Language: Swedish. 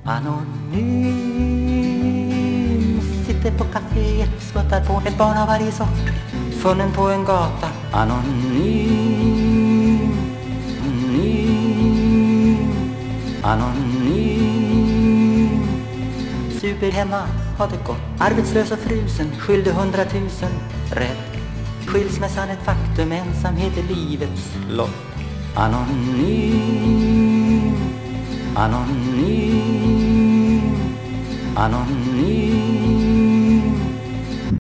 Anonym. Sitter på kaféet, smuttar på ett barn av varje sort. Funnen på en gata. Anonym. Anonym. Super hemma, har det gått. Arbetslös och frusen, skyldig 100 000. Rädd, skilsmässan ett faktum. Ensamhet är livets lott. Anonym. Anonym. Anonym.